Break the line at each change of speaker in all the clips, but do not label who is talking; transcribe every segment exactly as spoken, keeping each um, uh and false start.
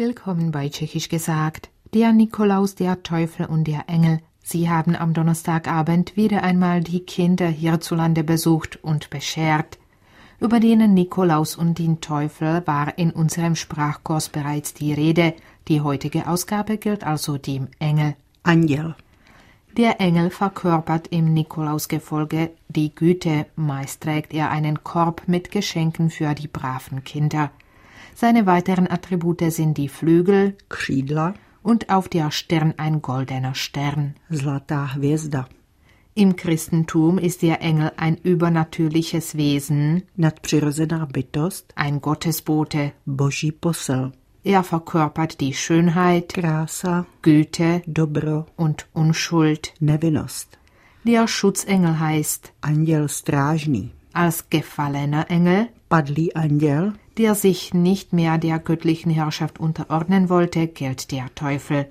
Willkommen bei Tschechisch gesagt. Der Nikolaus, der Teufel und der Engel. Sie haben am Donnerstagabend wieder einmal die Kinder hierzulande besucht und beschert. Über den Nikolaus und den Teufel war in unserem Sprachkurs bereits die Rede. Die heutige Ausgabe gilt also dem Engel.
Anděl.
Der Engel verkörpert im Nikolausgefolge die Güte, meist trägt er einen Korb mit Geschenken für die braven Kinder. Seine weiteren Attribute sind die Flügel,
Křídla,
und auf der Stirn ein goldener Stern.
Zlatá hvězda.
Im Christentum ist der Engel ein übernatürliches Wesen,
Nadpřirozená bytost,
ein Gottesbote.
boží posel.
Er verkörpert die Schönheit,
Krása,
Güte
dobro,
und Unschuld.
nevinnost.
Der Schutzengel heißt,
Anděl strážný.
als gefallener Engel,
Padlý anděl,
der sich nicht mehr der göttlichen Herrschaft unterordnen wollte, gilt der Teufel.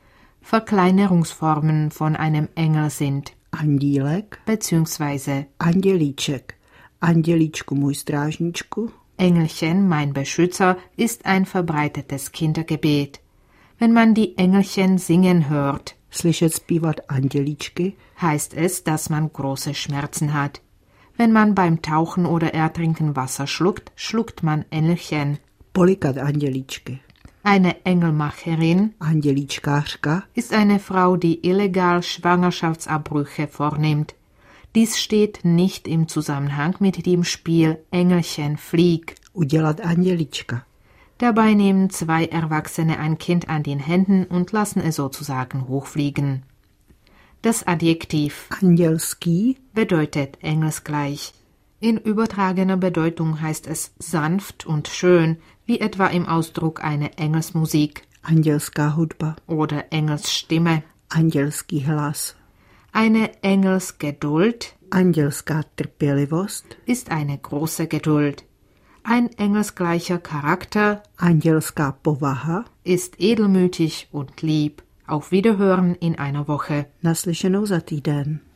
Verkleinerungsformen von einem Engel sind
andílek,
beziehungsweise
andělíček. Andělíčku můj strážníčku,
Engelchen, mein Beschützer, ist ein verbreitetes Kindergebet. Wenn man die Engelchen singen hört,
slyšet zpívat andělíčky,
heißt es, dass man große Schmerzen hat. Wenn man beim Tauchen oder Ertrinken Wasser schluckt, schluckt man Engelchen.
polikat andělíčky.
Eine Engelmacherin
Andělíčkářka,
ist eine Frau, die illegal Schwangerschaftsabbrüche vornimmt. Dies steht nicht im Zusammenhang mit dem Spiel Engelchen flieg.
udělat andělíčka.
Dabei nehmen zwei Erwachsene ein Kind an den Händen und lassen es sozusagen hochfliegen. Das Adjektiv
Andělský,
bedeutet engelsgleich. In übertragener Bedeutung heißt es sanft und schön, wie etwa im Ausdruck eine Engelsmusik
andělská hudba,
oder Engelsstimme.
andělský hlas.
Eine Engelsgeduld
Andělská trpělivost,
ist eine große Geduld. Ein engelsgleicher Charakter
andělská povaha,
ist edelmütig und lieb. Auf Wiederhören in einer Woche.
naslyšenou za týden.